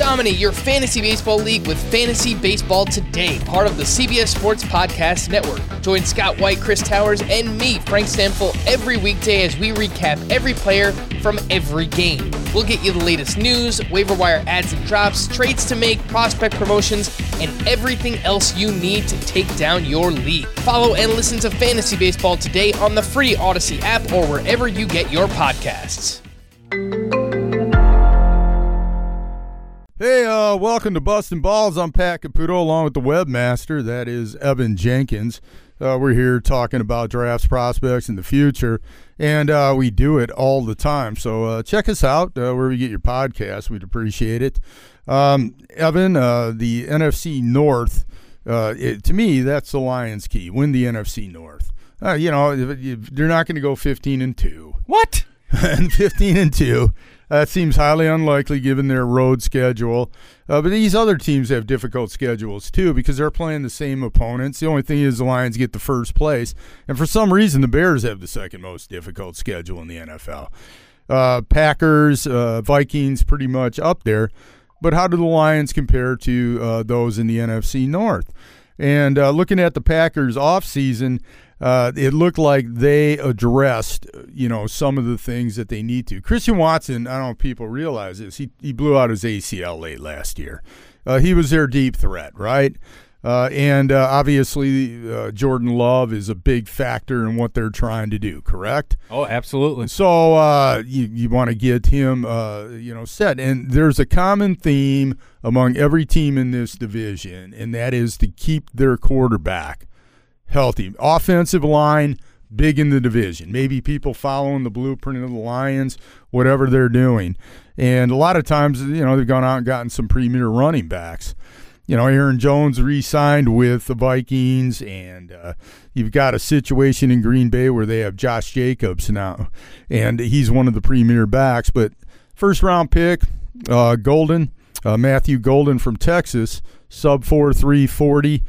Dominate your fantasy baseball league with Fantasy Baseball Today, part of the CBS Sports Podcast Network. Join Scott White, Chris Towers, and me, Frank Stanfill, every weekday as we recap every player from every game. We'll get you the latest news, waiver wire ads and drops, trades to make, prospect promotions, and everything else you need to take down your league. Follow and listen to Fantasy Baseball Today on the free Odyssey app or wherever you get your podcasts. Hey, welcome to Bustin' Balls. I'm Pat Caputo along with the webmaster. That is Evan Jenkins. We're here talking about drafts, prospects, and the future, and we do it all the time. So check us out where we get your podcast. We'd appreciate it. Evan, the NFC North, to me, that's the Lions' key. Win the NFC North. They're not going to go 15-2. What? And 15-2. That seems highly unlikely given their road schedule. But these other teams have difficult schedules, too, because they're playing the same opponents. The only thing is the Lions get the first place. And for some reason, the Bears have the second most difficult schedule in the NFL. Packers, Vikings, pretty much up there. But how do the Lions compare to those in the NFC North? And looking at the Packers offseason, it looked like they addressed, some of the things that they need to. Christian Watson, I don't know if people realize this, he blew out his ACL late last year. He was their deep threat, right? And obviously Jordan Love is a big factor in what they're trying to do, correct? Oh, absolutely. So you want to get him, set. And there's a common theme among every team in this division, and that is to keep their quarterback healthy. Offensive line, big in the division. Maybe people following the blueprint of the Lions, whatever they're doing. And a lot of times, they've gone out and gotten some premier running backs. Aaron Jones re-signed with the Vikings, and you've got a situation in Green Bay where they have Josh Jacobs now, and he's one of the premier backs. But first-round pick, Matthew Golden from Texas, sub 4.3 40.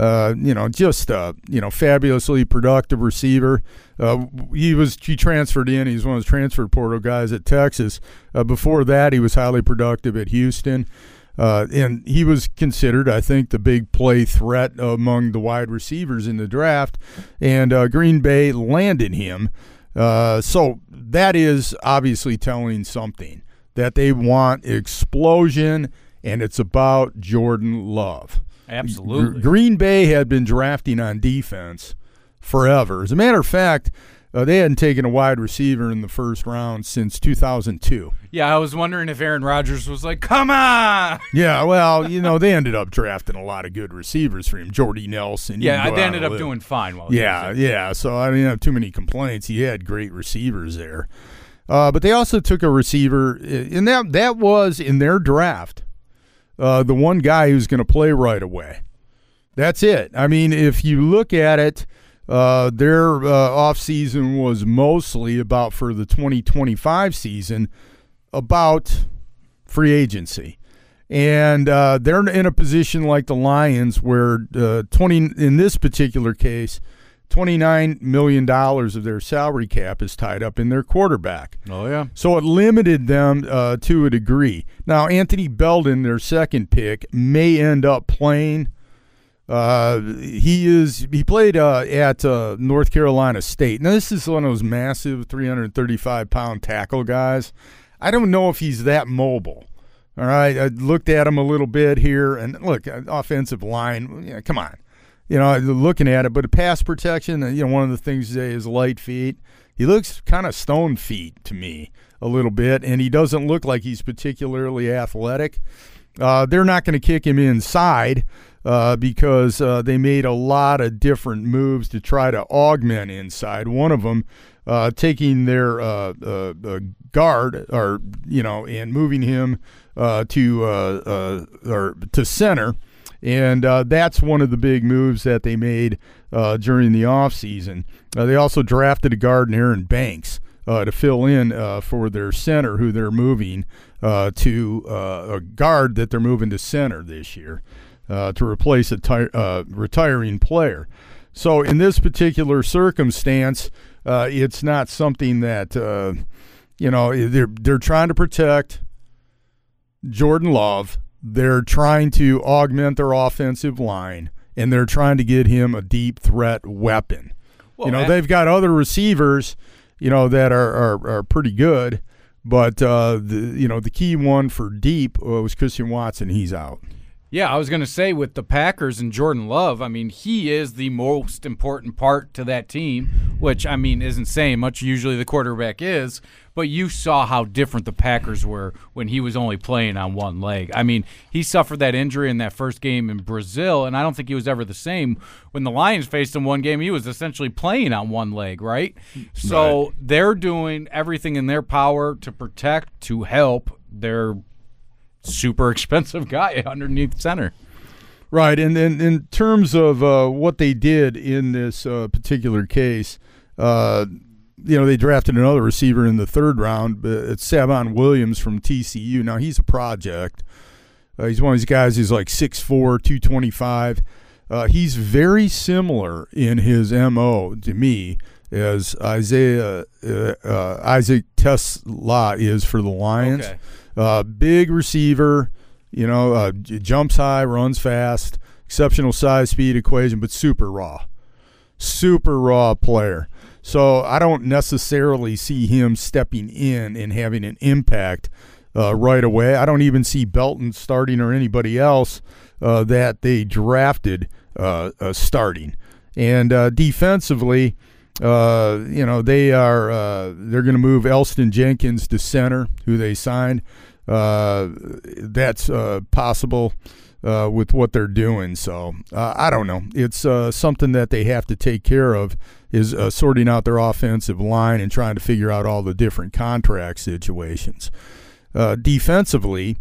Fabulously productive receiver. He transferred in. He's one of those transfer portal guys at Texas. Before that, he was highly productive at Houston. And he was considered, I think, the big play threat among the wide receivers in the draft. And Green Bay landed him. So that is obviously telling something, that they want explosion, and it's about Jordan Love. Absolutely. Green Bay had been drafting on defense forever. As a matter of fact, they hadn't taken a wide receiver in the first round since 2002. Yeah, I was wondering if Aaron Rodgers was like, come on! Yeah, well, they ended up drafting a lot of good receivers for him. Jordy Nelson. Yeah, they ended up doing fine. Yeah, so I didn't have too many complaints. He had great receivers there. But they also took a receiver, and that was in their draft. The one guy who's going to play right away. That's it. I mean, if you look at it, their offseason was mostly about, for the 2025 season, about free agency. And they're in a position like the Lions where in this particular case, $29 million of their salary cap is tied up in their quarterback. Oh, yeah. So it limited them to a degree. Now, Anthony Belden, their second pick, may end up playing. He played at North Carolina State. Now, this is one of those massive 335-pound tackle guys. I don't know if he's that mobile. All right, I looked at him a little bit here, and look, offensive line, come on. Looking at it, but pass protection, one of the things is light feet. He looks kind of stone feet to me a little bit, and he doesn't look like he's particularly athletic. They're not going to kick him inside because they made a lot of different moves to try to augment inside. One of them taking their guard, and moving him to center. And that's one of the big moves that they made during the offseason. They also drafted a guard in Aaron Banks to fill in for their center, who they're moving to a guard that they're moving to center this year to replace a retiring player. So in this particular circumstance, it's not something that, they're trying to protect Jordan Love. they're trying to augment their offensive line, and they're trying to get him a deep threat weapon. Well, they've got other receivers, that are pretty good, but the key one for deep was Christian Watson. He's out. Yeah, I was going to say with the Packers and Jordan Love, he is the most important part to that team, which, isn't saying much. Usually the quarterback is, but you saw how different the Packers were when he was only playing on one leg. He suffered that injury in that first game in Brazil, and I don't think he was ever the same. When the Lions faced him one game, he was essentially playing on one leg, right? So they're doing everything in their power to protect, to help their super expensive guy underneath center. Right, and in terms of what they did in this particular case, they drafted another receiver in the third round. It's Savon Williams from TCU. Now, he's a project. He's one of these guys who's like 6'4", 225. He's very similar in his MO to me as Isaac Tesla is for the Lions. Okay. Big receiver, jumps high, runs fast, exceptional size speed equation, but super raw player. So I don't necessarily see him stepping in and having an impact right away. I don't even see Belton starting or anybody else that they drafted starting. And defensively, they're going to move Elston Jenkins to center, who they signed. That's possible with what they're doing. So I don't know. It's something that they have to take care of, is sorting out their offensive line and trying to figure out all the different contract situations. Defensively,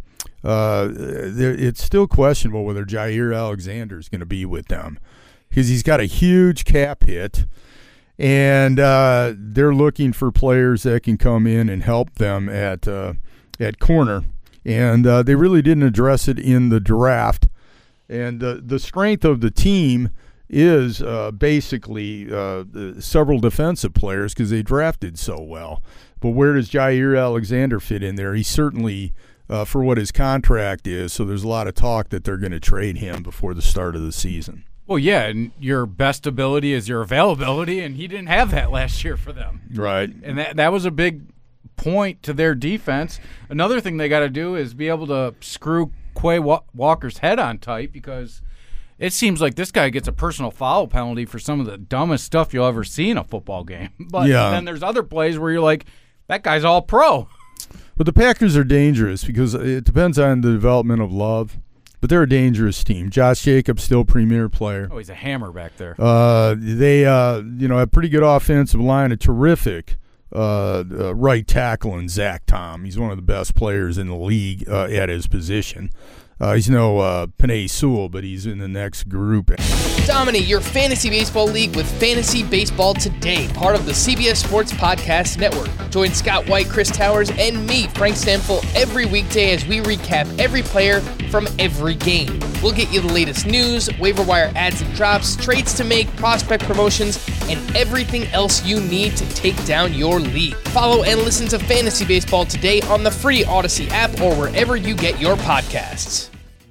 it's still questionable whether Jair Alexander is going to be with them, because he's got a huge cap hit. And they're looking for players that can come in and help them at corner. And they really didn't address it in the draft. And the strength of the team is basically several defensive players, because they drafted so well. But where does Jair Alexander fit in there? He's certainly, for what his contract is, so there's a lot of talk that they're going to trade him before the start of the season. Well, yeah, and your best ability is your availability, and he didn't have that last year for them. Right. And that was a big point to their defense. Another thing they got to do is be able to screw Quay Walker's head on tight, because it seems like this guy gets a personal foul penalty for some of the dumbest stuff you'll ever see in a football game. But then there's other plays where you're like, that guy's all pro. But the Packers are dangerous because it depends on the development of Love. But they're a dangerous team. Josh Jacobs, still premier player. Oh, he's a hammer back there. They have pretty good offensive line, a terrific right tackle in Zach Tom. He's one of the best players in the league at his position. He's no Penei Sewell, but he's in the next group. Dominate your fantasy baseball league with Fantasy Baseball Today, part of the CBS Sports Podcast Network. Join Scott White, Chris Towers, and me, Frank Stamfel, every weekday as we recap every player from every game. We'll get you the latest news, waiver wire adds and drops, trades to make, prospect promotions, and everything else you need to take down your league. Follow and listen to Fantasy Baseball Today on the free Odyssey app or wherever you get your podcasts.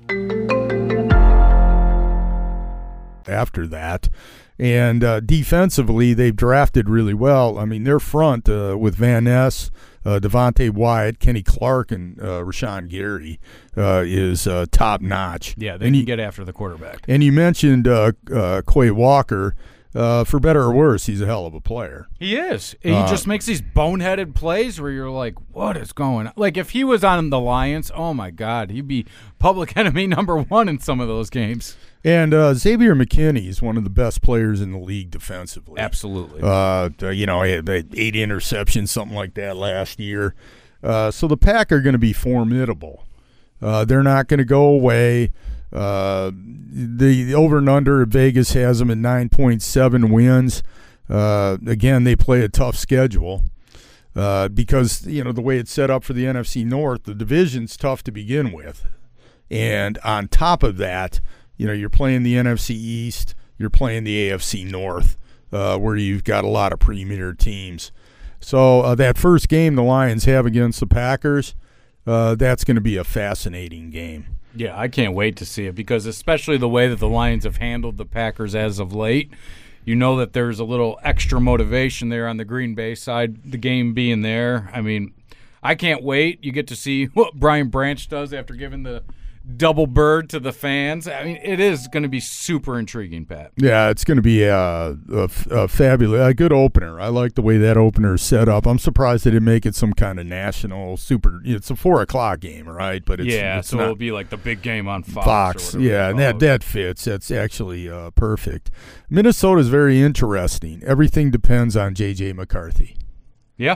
After that, and defensively, they've drafted really well. I mean, their front with Van Ness, Devontae Wyatt, Kenny Clark, and Rashawn Gary is top notch. Yeah, they can get after the quarterback. And you mentioned Quay Walker. For better or worse, he's a hell of a player. He is. He just makes these boneheaded plays where you're like, what is going on? Like, if he was on the Lions, oh, my God, he'd be public enemy number one in some of those games. And Xavier McKinney is one of the best players in the league defensively. Absolutely. He had 8 interceptions, something like that last year. So the Pack are going to be formidable. They're not going to go away. The over and under at Vegas has them at 9.7 wins. Again, they play a tough schedule because, the way it's set up for the NFC North, the division's tough to begin with. And on top of that, you're playing the NFC East, you're playing the AFC North, where you've got a lot of premier teams. So that first game the Lions have against the Packers, that's going to be a fascinating game. Yeah, I can't wait to see it because especially the way that the Lions have handled the Packers as of late, you know that there's a little extra motivation there on the Green Bay side, the game being there. I mean, I can't wait. You get to see what Brian Branch does after giving the double bird to the fans. I mean, it is going to be super intriguing, Pat. Yeah, it's going to be a fabulous, a good opener. I like the way that opener is set up. I'm surprised they didn't make it some kind of national super. It's a 4:00 game, right? But it's so not, it'll be like the big game on Fox. Fox, yeah, and that fits. That's actually perfect. Minnesota's very interesting. Everything depends on J.J. McCarthy. Yeah.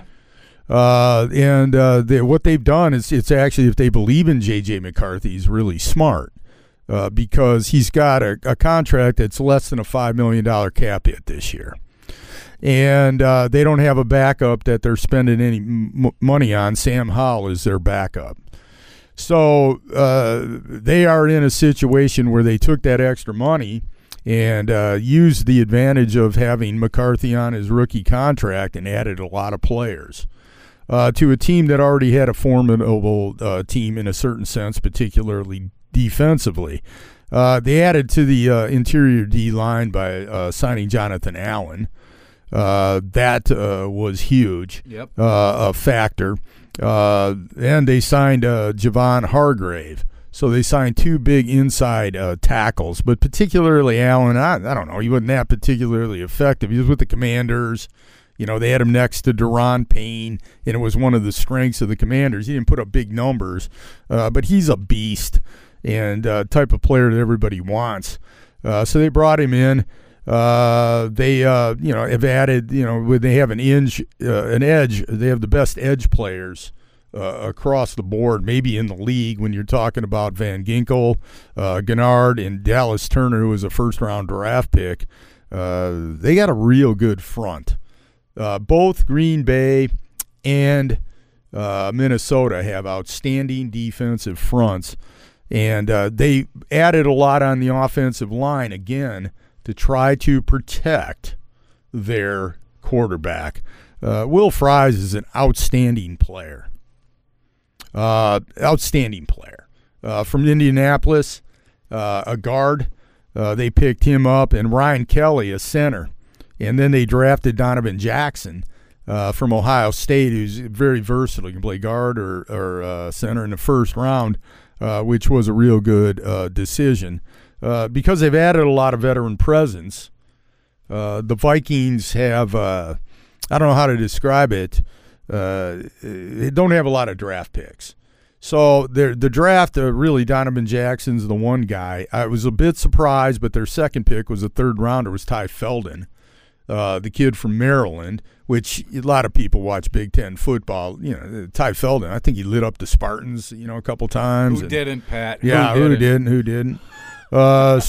What they've done is it's actually, if they believe in J.J. McCarthy, he's really smart because he's got a contract that's less than a $5 million cap hit this year. And they don't have a backup that they're spending any money on. Sam Howell is their backup. So they are in a situation where they took that extra money and used the advantage of having McCarthy on his rookie contract and added a lot of players. To a team that already had a formidable team in a certain sense, particularly defensively. They added to the interior D-line by signing Jonathan Allen. That was huge, a factor. And they signed Javon Hargrave. So they signed two big inside tackles, but particularly Allen, I don't know, he wasn't that particularly effective. He was with the Commanders. You know, they had him next to Daron Payne, and it was one of the strengths of the Commanders. He didn't put up big numbers, but he's a beast and type of player that everybody wants. So they brought him in. They have added, they have an edge. They have the best edge players across the board, maybe in the league when you're talking about Van Ginkel, Gennard, and Dallas Turner, who was a first-round draft pick. They got a real good front. Both Green Bay and Minnesota have outstanding defensive fronts, and they added a lot on the offensive line, again, to try to protect their quarterback. Will Fries is an outstanding player. From Indianapolis, a guard. They picked him up, and Ryan Kelly, a center. And then they drafted Donovan Jackson from Ohio State, who's very versatile. He can play guard or center in the first round, which was a real good decision. Because they've added a lot of veteran presence, the Vikings have, I don't know how to describe it, they don't have a lot of draft picks. So the draft, really, Donovan Jackson's the one guy. I was a bit surprised, but their second pick was a third rounder, was Ty Feldon. The kid from Maryland, which a lot of people watch Big Ten football. Ty Feldon, I think he lit up the Spartans, a couple times. Who didn't, Pat? Yeah, who didn't? But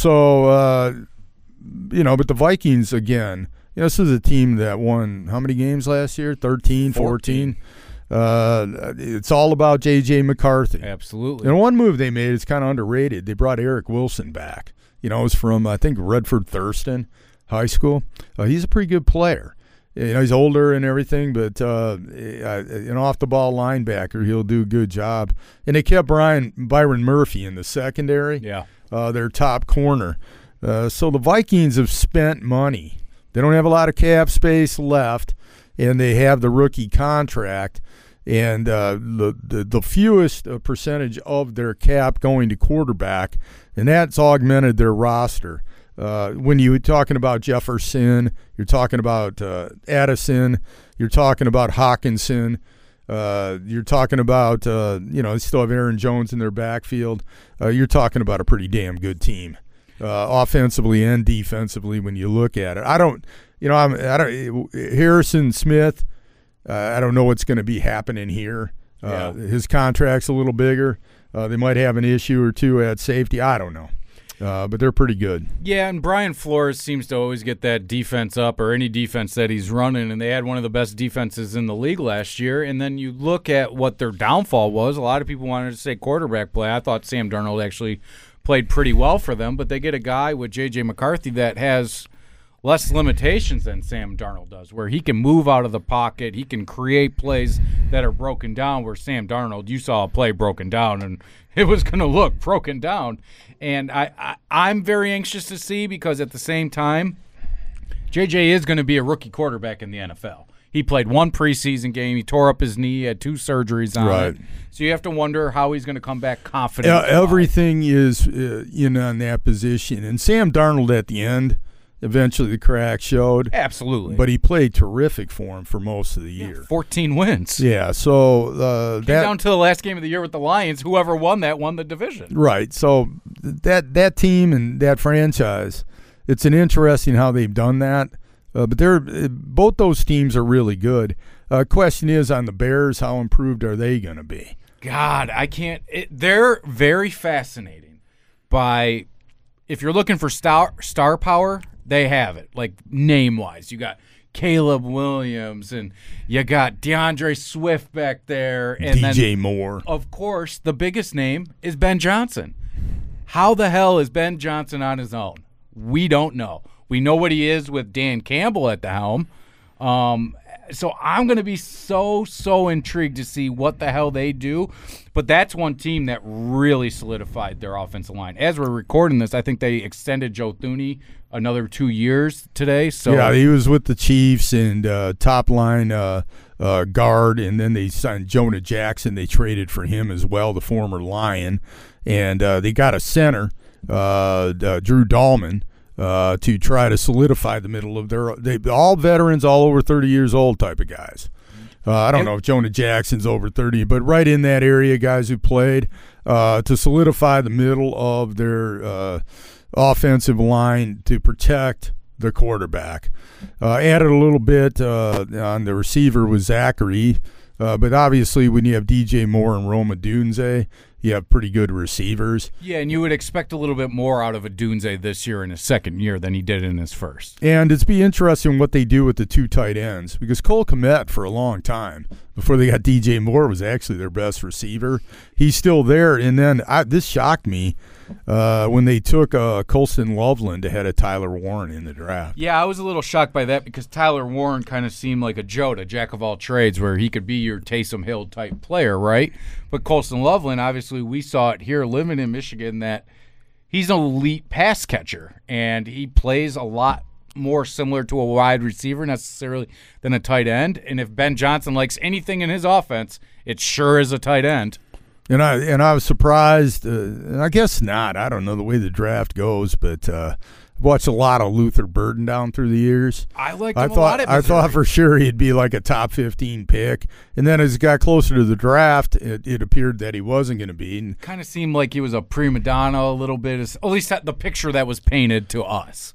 the Vikings, again, this is a team that won how many games last year? 13, 14. It's all about J.J. McCarthy. Absolutely. And one move they made is kind of underrated. They brought Eric Wilson back. It was from, I think, Redford Thurston High School. He's a pretty good player. He's older and everything, but an off-the-ball linebacker, he'll do a good job. And they kept Byron Murphy in the secondary, their top corner. So the Vikings have spent money. They don't have a lot of cap space left, and they have the rookie contract. And the fewest percentage of their cap going to quarterback, and that's augmented their roster. When you're talking about Jefferson, you're talking about Addison, you're talking about Hawkinson, you're talking about, they still have Aaron Jones in their backfield. You're talking about a pretty damn good team, offensively and defensively when you look at it. Harrison Smith, I don't know what's going to be happening here. His contract's a little bigger. They might have an issue or two at safety. I don't know. But they're pretty good. Yeah, and Brian Flores seems to always get that defense up, or any defense that he's running, and they had one of the best defenses in the league last year. And then you look at what their downfall was. A lot of people wanted to say quarterback play. I thought Sam Darnold actually played pretty well for them, but they get a guy with J.J. McCarthy that has less limitations than Sam Darnold does, where he can move out of the pocket. He can create plays that are broken down, where Sam Darnold, you saw a play broken down, and it was going to look broken down. And I'm very anxious to see, because at the same time, JJ is going to be a rookie quarterback in the NFL. He played one preseason game. He tore up his knee, had 2 surgeries on it. So you have to wonder how he's going to come back confident. Everything is on that position. And Sam Darnold at the end, eventually the crack showed. Absolutely. But he played terrific for him for most of the year. 14 wins. Yeah, so came down to the last game of the year with the Lions. Whoever won that won the division. Right. So that team and that franchise, it's an interesting how they've done that. But both those teams are really good. Question is on the Bears, how improved are they going to be? God, I can't. They're very fascinating. If you're looking for star power, they have it. Like name-wise, you got Caleb Williams and you got DeAndre Swift back there, and DJ Moore. Of course, the biggest name is Ben Johnson. How the hell is Ben Johnson on his own? We don't know. We know what he is with Dan Campbell at the helm. So I'm going to be so intrigued to see what the hell they do. But that's one team that really solidified their offensive line. As we're recording this, I think they extended Joe Thuney another 2 years today. So yeah, he was with the Chiefs and top line guard, and then they signed Jonah Jackson. They traded for him as well, the former Lion. And they got a center, Drew Dahlman, to try to solidify the middle of all veterans, all over 30 years old type of guys. I don't know if Jonah Jackson's over 30, but right in that area, guys who played to solidify the middle of their offensive line to protect the quarterback. Added a little bit on the receiver with Zachary, but obviously when you have DJ Moore and Rome Odunze, you have pretty good receivers. Yeah, and you would expect a little bit more out of Odunze this year in his second year than he did in his first. And it's be interesting what they do with the 2 tight ends, because Cole Kmet for a long time, before they got DJ Moore, was actually their best receiver. He's still there. And then this shocked me when they took Colston Loveland ahead of Tyler Warren in the draft. Yeah, I was a little shocked by that, because Tyler Warren kind of seemed like a jack of all trades, where he could be your Taysom Hill type player, right? But Colston Loveland, obviously, we saw it here living in Michigan that he's an elite pass catcher, and he plays a lot more similar to a wide receiver necessarily than a tight end. And if Ben Johnson likes anything in his offense, it sure is a tight end. And I was surprised. And I guess not. I don't know the way the draft goes, but I've watched a lot of Luther Burden down through the years. I liked him a lot at Missouri. I thought for sure he'd be like a top 15 pick. And then as it got closer to the draft, it appered that he wasn't going to be. Kind of seemed like he was a prima donna a little bit, at least the picture that was painted to us.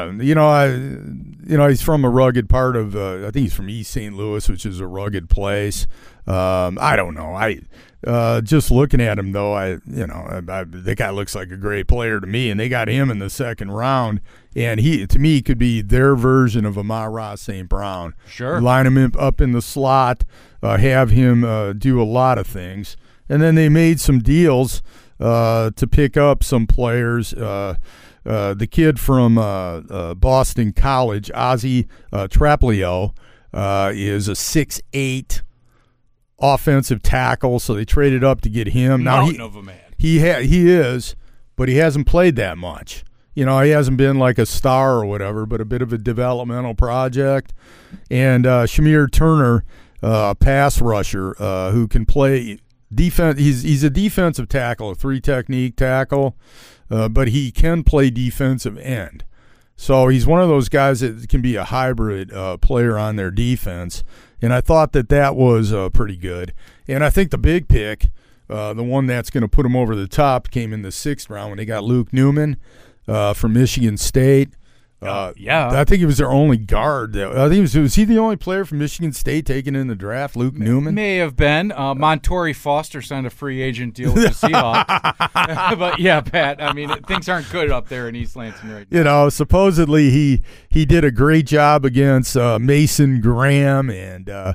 He's from a rugged part of, I think he's from East St. Louis, which is a rugged place. I don't know. Just looking at him, though, the guy looks like a great player to me, and they got him in the second round, and he, to me, could be their version of Amon-Ra St. Brown. Sure. Line him up in the slot, have him do a lot of things, and then they made some deals to pick up some players. The kid from Boston College, Ozzie Traplio, is a 6'8" offensive tackle, so they traded up to get him. Now Mountain of a man. He is, but he hasn't played that much. He hasn't been like a star or whatever, but a bit of a developmental project. And Shamir Turner, pass rusher, who can play defense. He's a defensive tackle, a 3-technique tackle, but he can play defensive end. So he's one of those guys that can be a hybrid player on their defense. And I thought that was pretty good. And I think the big pick, the one that's going to put him over the top, came in the 6th round when they got Luke Newman from Michigan State. Yeah. I think he was their only guard. I think was he the only player from Michigan State taken in the draft, Luke Newman? May have been. Montori Foster signed a free agent deal with the Seahawks. But, yeah, Pat, things aren't good up there in East Lansing right now. Supposedly he did a great job against Mason Graham and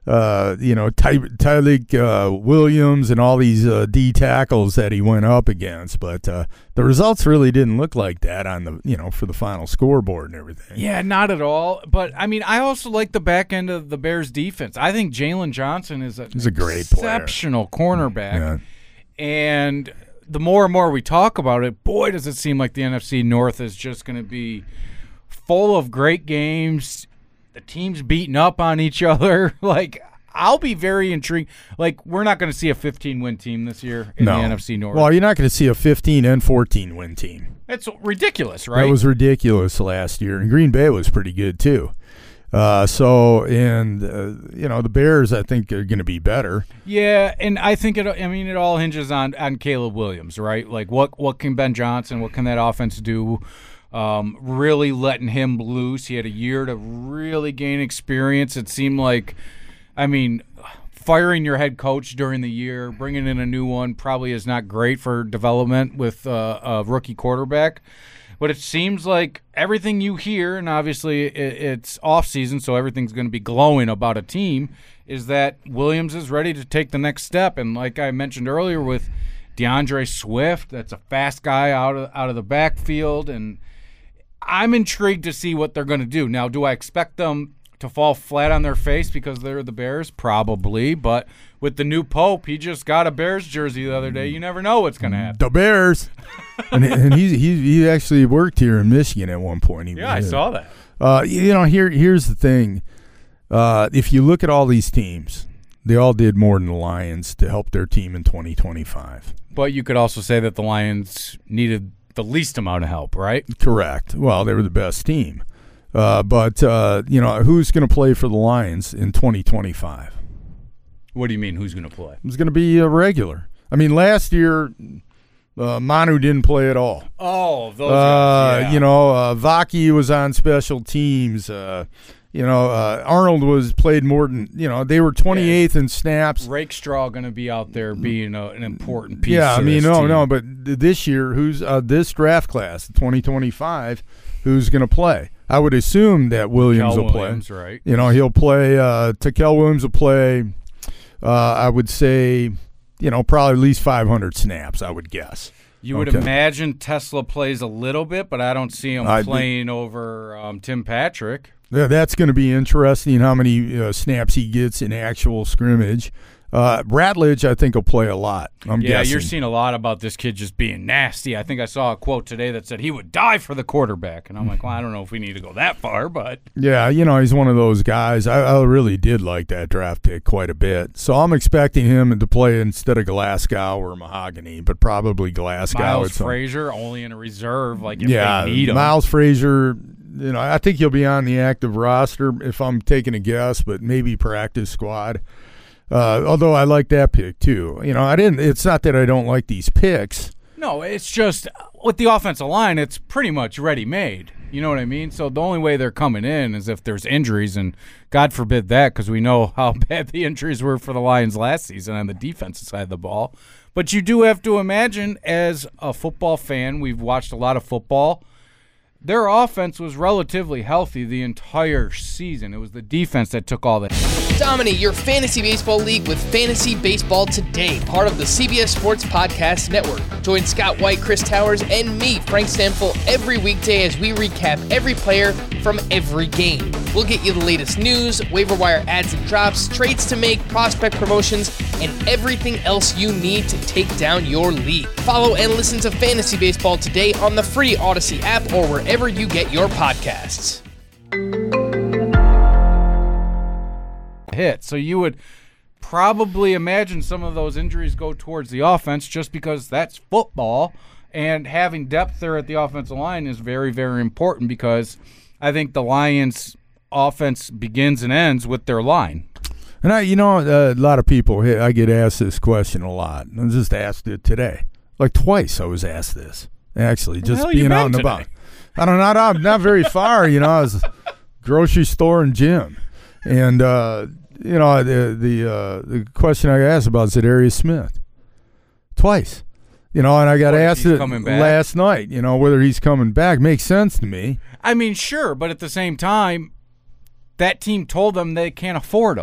Tyreek Williams and all these D tackles that he went up against. But the results really didn't look like that on the for the final scoreboard and everything. Yeah, not at all. But I mean, I also like the back end of the Bears defense. I think Jalen Johnson is He's a great exceptional cornerback. Yeah. And the more and more we talk about it, boy, does it seem like the NFC North is just going to be full of great games. The teams beating up on each other. Like, I'll be very intrigued. Like, we're not going to see a 15-win team this year in the NFC North. Well, you're not going to see a 15 and 14-win team. It's ridiculous, right? That was ridiculous last year. And Green Bay was pretty good, too. The Bears, I think, are going to be better. Yeah, and I think it all hinges on Caleb Williams, right? Like, what can Ben Johnson, what can that offense do? Really letting him loose. He had a year to really gain experience. It seemed like, firing your head coach during the year, bringing in a new one probably is not great for development with a rookie quarterback. But it seems like everything you hear, and obviously it's off-season, so everything's going to be glowing about a team, is that Williams is ready to take the next step. And like I mentioned earlier with DeAndre Swift, that's a fast guy out of the backfield, and I'm intrigued to see what they're going to do. Now, do I expect them to fall flat on their face because they're the Bears? Probably, but with the new Pope, he just got a Bears jersey the other day. You never know what's going to happen. The Bears. and he actually worked here in Michigan at one point. I saw that. Here's the thing. If you look at all these teams, they all did more than the Lions to help their team in 2025. But you could also say that the Lions needed the least amount of help, right? Correct. Well, they were the best team. But who's going to play for the Lions in 2025? What do you mean, who's going to play? It's going to be a regular. Last year, Manu didn't play at all. Oh, those guys, yeah. Vaki was on special teams. Arnold played more than, they were 28th in snaps. Rakestraw going to be out there being an important piece. Yeah, team. But this year, who's this draft class, 2025, who's going to play? I would assume that Williams will play. Right. He'll play. Takel Williams will play. I would say, probably at least 500 snaps, I would guess. You would imagine Tesla plays a little bit, but I don't see him playing over Tim Patrick. Yeah, that's going to be interesting, how many snaps he gets in actual scrimmage. Ratledge, I think, will play a lot. I'm guessing. You're seeing a lot about this kid just being nasty. I think I saw a quote today that said he would die for the quarterback. And I'm like, well, I don't know if we need to go that far, but. Yeah, he's one of those guys. I really did like that draft pick quite a bit. So I'm expecting him to play instead of Glasgow or Mahogany, but probably Glasgow. Miles Frazier only in a reserve, like if they need him. Miles Frazier, I think he'll be on the active roster if I'm taking a guess, but maybe practice squad. Although I like that pick too. It's not that I don't like these picks. No, it's just with the offensive line, it's pretty much ready-made. You know what I mean? So the only way they're coming in is if there's injuries, and God forbid that, because we know how bad the injuries were for the Lions last season on the defensive side of the ball. But you do have to imagine, as a football fan, we've watched a lot of football, their offense was relatively healthy the entire season. It was the defense that took all the hits. Dominate your fantasy baseball league with Fantasy Baseball Today, part of the CBS Sports Podcast Network. Join Scott White, Chris Towers, and me, Frank Stanfill, every weekday as we recap every player from every game. We'll get you the latest news, waiver wire ads and drops, trades to make, prospect promotions, and everything else you need to take down your league. Follow and listen to Fantasy Baseball Today on the free Odyssey app or wherever you get your podcasts. Hit. So you would probably imagine some of those injuries go towards the offense just because that's football, and having depth there at the offensive line is very, very important because I think the Lions' offense begins and ends with their line. And a lot of people, I get asked this question a lot. I just asked it today. Like twice I was asked this, actually, just being out and about. I don't know, not very far, I was grocery store and gym. And, the question I got asked about is Za'Darius Smith. Twice. And I got asked it last night, whether he's coming back. Makes sense to me. Sure, but at the same time, that team told them they can't afford him.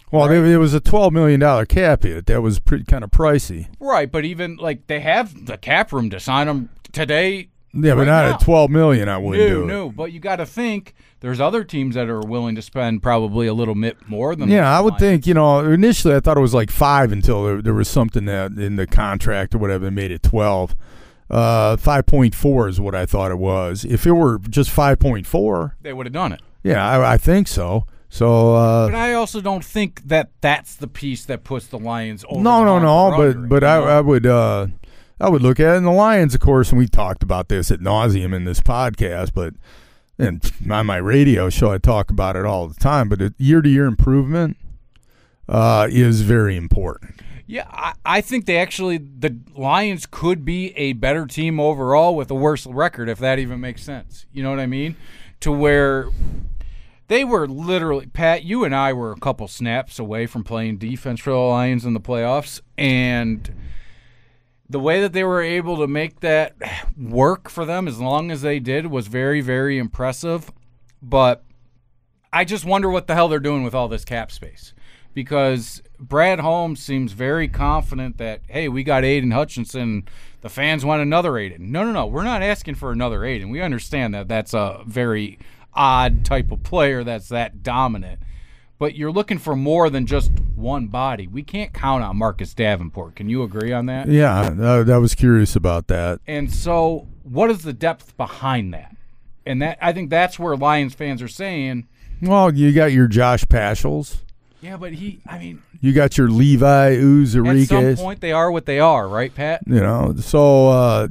Well, right? it was a $12 million cap hit. That was kind of pricey. Right, but even like they have the cap room to sign him today. Yeah, but not at $12 million. I wouldn't do it. No, but you got to think there's other teams that are willing to spend probably a little bit more than. Yeah, I would think. Initially I thought it was like 5 until there was something that in the contract or whatever that made it 12. 5.4 is what I thought it was. If it were just 5.4, they would have done it. Yeah, I think so. So, but I also don't think that that's the piece that puts the Lions over. No. But I would look at it. And the Lions, of course, and we talked about this ad nauseum in this podcast, but and on my radio show I talk about it all the time. But year-to-year improvement is very important. Yeah, I think the Lions could be a better team overall with a worse record, if that even makes sense. You know what I mean? To where they were literally, Pat, you and I were a couple snaps away from playing defense for the Lions in the playoffs, and the way that they were able to make that work for them as long as they did was very, very impressive. But I just wonder what the hell they're doing with all this cap space, because Brad Holmes seems very confident that, hey, we got Aiden Hutchinson. The fans want another Aiden. No. We're not asking for another Aiden. We understand that that's a very odd type of player that's that dominant. But you're looking for more than just one body. We can't count on Marcus Davenport. Can you agree on that? Yeah, I was curious about that. And so what is the depth behind that? And I think that's where Lions fans are saying, well, you got your Josh Paschals. Yeah, but you got your Levi Uzarike. At some point, they are what they are, right, Pat? So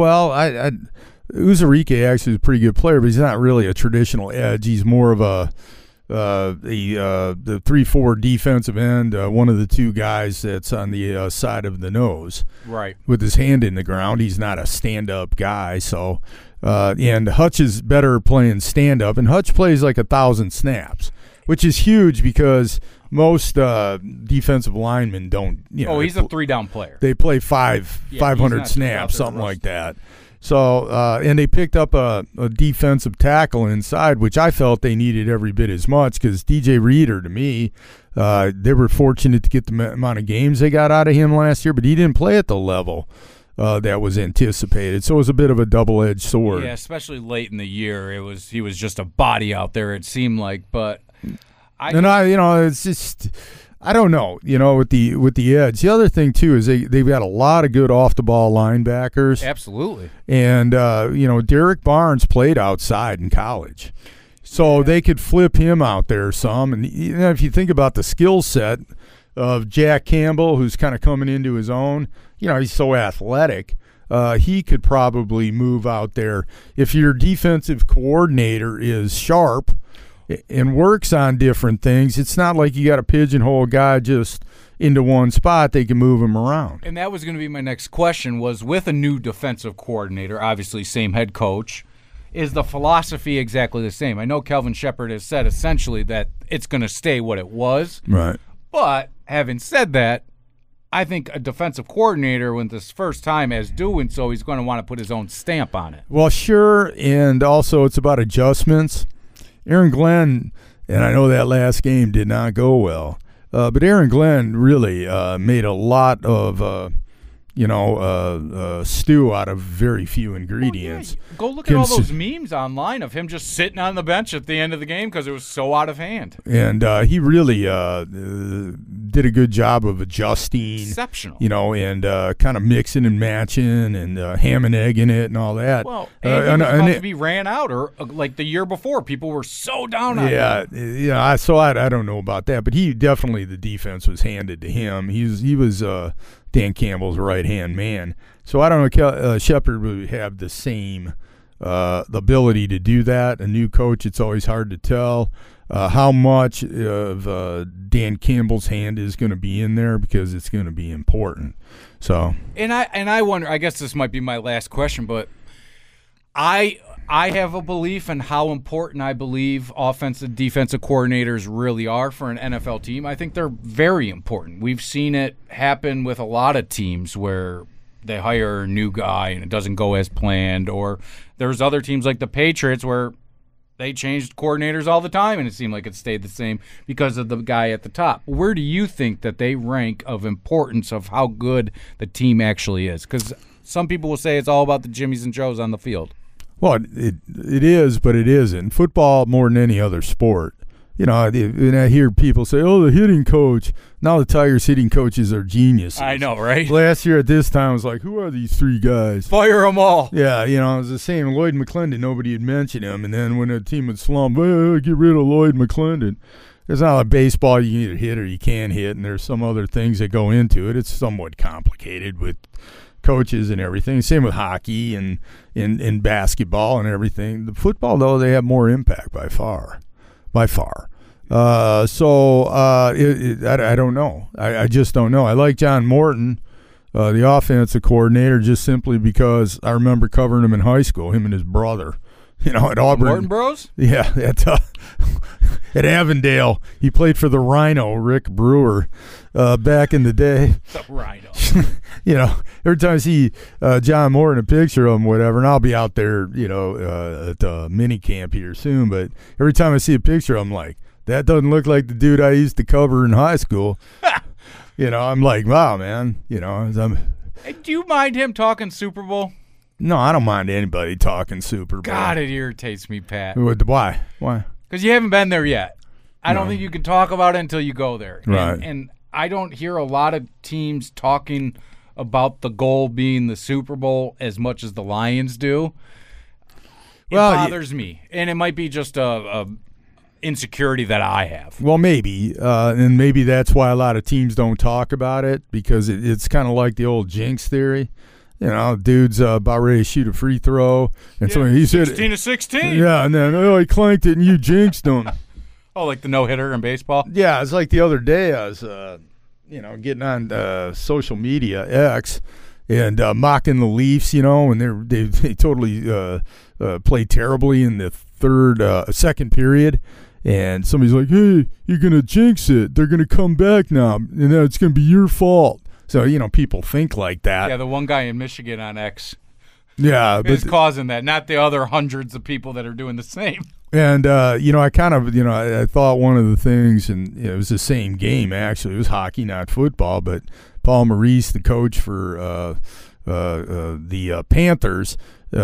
Uzarike actually is a pretty good player, but he's not really a traditional edge. He's more of the 3-4 defensive end, one of the two guys that's on the side of the nose, right, with his hand in the ground. He's not a stand-up guy. So, and Hutch is better playing stand-up, and Hutch plays like 1,000 snaps, which is huge because most defensive linemen don't. He's a 3-down player. They play 500 snaps, something like that. So, and they picked up a defensive tackle inside, which I felt they needed every bit as much because DJ Reader, to me, they were fortunate to get the amount of games they got out of him last year, but he didn't play at the level that was anticipated. So it was a bit of a double-edged sword. Yeah, especially late in the year. He was just a body out there, it seemed like. But it's just, I don't know, with the edge. The other thing too is they've got a lot of good off the ball linebackers. Absolutely. And Derek Barnes played outside in college, so they could flip him out there some. And if you think about the skill set of Jack Campbell, who's kind of coming into his own, he's so athletic. He could probably move out there if your defensive coordinator is sharp and works on different things. It's not like you got to pigeonhole a guy just into one spot. They can move him around. And that was going to be my next question, was with a new defensive coordinator, obviously same head coach, is the philosophy exactly the same? I know Kelvin Shepard has said essentially that it's going to stay what it was. Right. But having said that, I think a defensive coordinator, when this first time as doing so, he's going to want to put his own stamp on it. Well, sure, and also it's about adjustments. Aaron Glenn, and I know that last game did not go well, but Aaron Glenn really made a lot of, stew out of very few ingredients. Yeah. Go look at all those memes online of him just sitting on the bench at the end of the game because it was so out of hand. And he really did a good job of adjusting. Exceptional. And kind of mixing and matching and ham and egg in it and all that. Well, and he was about to be ran out, or like the year before, people were so down on him. Yeah. So I don't know about that, but the defense was handed to him. He was Dan Campbell's right-hand man. So I don't know, Shepard would have the same ability to do that. A new coach, it's always hard to tell how much of Dan Campbell's hand is going to be in there because it's going to be important. So, and I wonder, I guess this might be my last question, but I have a belief in how important I believe offensive defensive coordinators really are for an NFL team. I think they're very important. We've seen it happen with a lot of teams where they hire a new guy and it doesn't go as planned, or there's other teams like the Patriots where they changed coordinators all the time, and it seemed like it stayed the same because of the guy at the top. Where do you think that they rank of importance of how good the team actually is? Because some people will say it's all about the Jimmies and Joes on the field. Well, it is, but it isn't. Football, more than any other sport. And I hear people say, oh, the hitting coach. Now the Tigers hitting coaches are geniuses. I know, right? Last year at this time, I was like, who are these three guys? Fire them all. Yeah, it was the same. Lloyd McClendon, nobody had mentioned him. And then when a team would slump, well, get rid of Lloyd McClendon. It's not like baseball. You can either hit or you can't hit, and there's some other things that go into it. It's somewhat complicated with coaches and everything. Same with hockey and in basketball and everything. The football, though, they have more impact by far. I don't know. I just don't know. I like John Morton, the offensive coordinator, just simply because I remember covering him in high school, him and his brother. At Auburn. Morton Bros? Yeah, at Avondale. He played for the Rhino, Rick Brewer, back in the day. The Rhino. Every time I see John Morton, a picture of him, whatever, and I'll be out there, at the mini camp here soon, but every time I see a picture, I'm like, that doesn't look like the dude I used to cover in high school. I'm like, wow, man. Hey, do you mind him talking Super Bowl? No, I don't mind anybody talking Super Bowl. God, it irritates me, Pat. Why? Because you haven't been there yet. I don't think you can talk about it until you go there. Right. And I don't hear a lot of teams talking about the goal being the Super Bowl as much as the Lions do. It bothers me. And it might be just a insecurity that I have. Well, maybe. And maybe that's why a lot of teams don't talk about it, because it's kind of like the old jinx theory. Dude's about ready to shoot a free throw, and he said 16-16. Yeah, and then he clanked it, and you jinxed him. Oh, like the no-hitter in baseball? Yeah, it's like the other day I was, getting on social media, X, and mocking the Leafs, and they totally played terribly in the second period. And somebody's like, hey, you're going to jinx it. They're going to come back now, and it's going to be your fault. So, people think like that. Yeah, the one guy in Michigan on X is causing that, not the other hundreds of people that are doing the same. And, I kind of, I thought one of the things, and it was the same game, actually. It was hockey, not football, but Paul Maurice, the coach for the Panthers,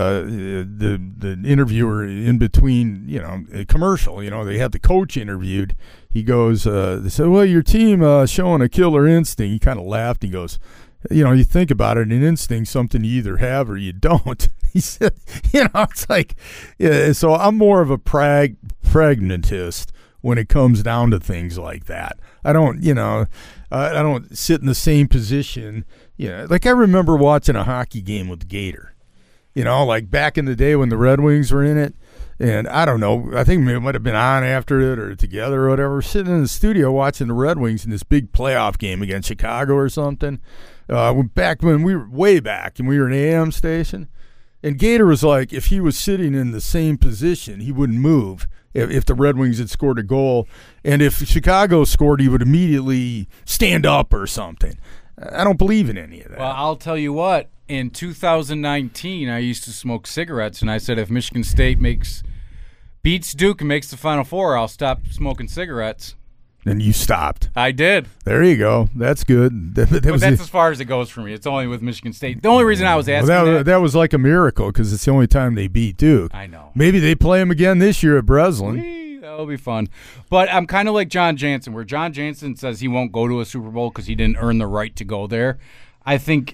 the interviewer in between, a commercial, they had the coach interviewed. He goes, they said, well, your team showing a killer instinct. He kind of laughed. He goes, you think about it, an instinct's something you either have or you don't. He said, it's like, so I'm more of a pragmatist when it comes down to things like that. I don't, I don't sit in the same position. Like I remember watching a hockey game with Gator, like back in the day when the Red Wings were in it. And I don't know, I think it might have been on after it or together or whatever, sitting in the studio watching the Red Wings in this big playoff game against Chicago or something. Back when we were way back and we were an AM station. And Gator was like, if he was sitting in the same position, he wouldn't move if the Red Wings had scored a goal. And if Chicago scored, he would immediately stand up or something. I don't believe in any of that. Well, I'll tell you what. In 2019, I used to smoke cigarettes, and I said if Michigan State beats Duke and makes the Final Four, I'll stop smoking cigarettes. And you stopped. I did. There you go. That's good. But that's as far as it goes for me. It's only with Michigan State. The only reason I was asking that was like a miracle because it's the only time they beat Duke. I know. Maybe they play them again this year at Breslin. That'll be fun. But I'm kind of like John Jansen, where John Jansen says he won't go to a Super Bowl because he didn't earn the right to go there. I think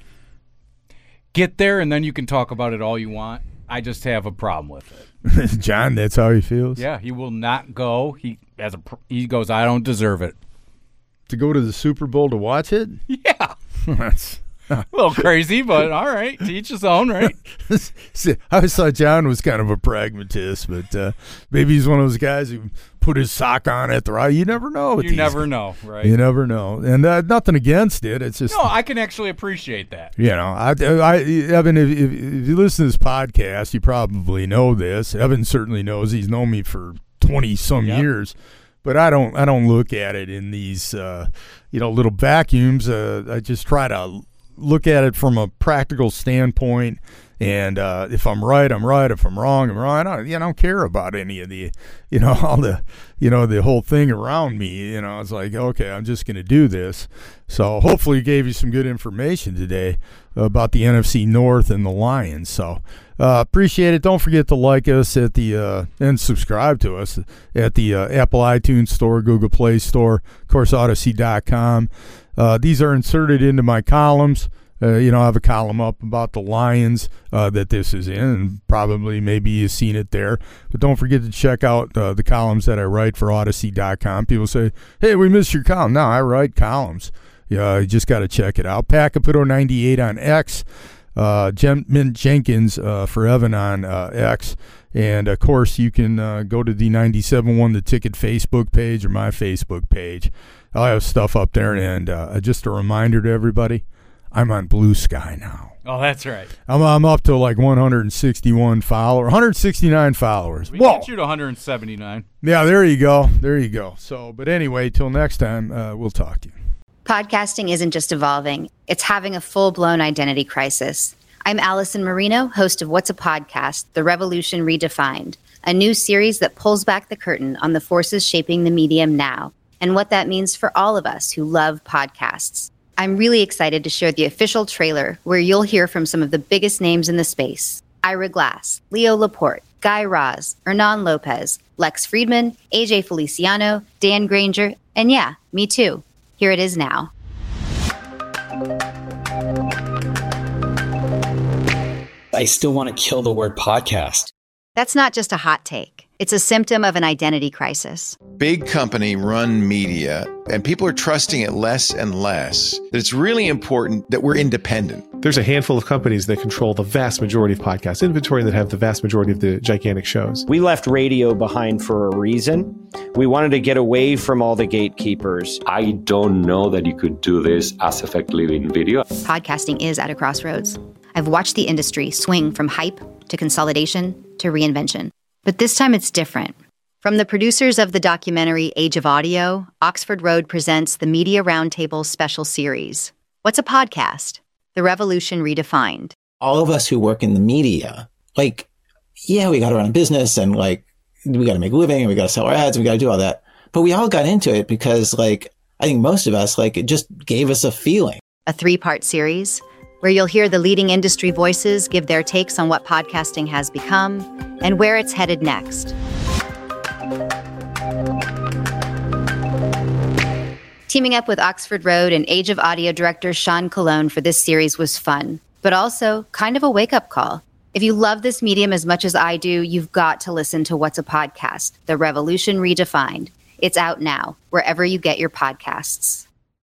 get there and then you can talk about it all you want. I just have a problem with it. John, that's how he feels? Yeah, he will not go. He goes, I don't deserve it. To go to the Super Bowl to watch it? Yeah. That's a little crazy, but all right. To each his own, right? See, I always thought John was kind of a pragmatist, but maybe he's one of those guys who put his sock on at the right. You never know. You never know, right? You never know. And nothing against it. It's just. No, I can actually appreciate that. Evan, if you listen to this podcast, you probably know this. Evan certainly knows. He's known me for 20-some years. But I don't look at it in these little vacuums. I just try to look at it from a practical standpoint And if I'm right, I'm right. If I'm wrong, I'm wrong. I don't care about any of the, all the, the whole thing around me. It's like, okay, I'm just going to do this. So hopefully gave you some good information today about the NFC North and the Lions. So appreciate it. Don't forget to like us at the and subscribe to us at the Apple iTunes Store, Google Play Store, of course, Odyssey.com. These are inserted into my columns. I have a column up about the Lions that this is in, and probably maybe you've seen it there. But don't forget to check out the columns that I write for Odyssey.com. People say, hey, we missed your column. No, I write columns. You just got to check it out. Pacapito98 on X, Mint Jenkins for Evan on X. And, of course, you can go to the 97.1 The Ticket Facebook page or my Facebook page. I'll have stuff up there. And just a reminder to everybody, I'm on Blue Sky now. Oh, that's right. I'm up to like 169 followers. We get you to 179. Yeah, there you go. So, but anyway, till next time, we'll talk to you. Podcasting isn't just evolving. It's having a full-blown identity crisis. I'm Allison Marino, host of What's a Podcast? The Revolution Redefined, a new series that pulls back the curtain on the forces shaping the medium now and what that means for all of us who love podcasts. I'm really excited to share the official trailer where you'll hear from some of the biggest names in the space. Ira Glass, Leo Laporte, Guy Raz, Hernan Lopez, Lex Friedman, AJ Feliciano, Dan Granger, and yeah, me too. Here it is now. I still want to kill the word podcast. That's not just a hot take. It's a symptom of an identity crisis. Big company run media, and people are trusting it less and less. It's really important that we're independent. There's a handful of companies that control the vast majority of podcast inventory that have the vast majority of the gigantic shows. We left radio behind for a reason. We wanted to get away from all the gatekeepers. I don't know that you could do this as effectively in video. Podcasting is at a crossroads. I've watched the industry swing from hype to consolidation to reinvention. But this time it's different. From the producers of the documentary Age of Audio, Oxford Road presents the Media Roundtable special series. What's a podcast? The Revolution Redefined. All of us who work in the media, we got to run a business and we got to make a living and we got to sell our ads and we got to do all that. But we all got into it because I think most of us, it just gave us a feeling. A 3-part series where you'll hear the leading industry voices give their takes on what podcasting has become and where it's headed next. Teaming up with Oxford Road and Age of Audio director Sean Colon for this series was fun, but also kind of a wake-up call. If you love this medium as much as I do, you've got to listen to What's a Podcast? The Revolution Redefined. It's out now, wherever you get your podcasts.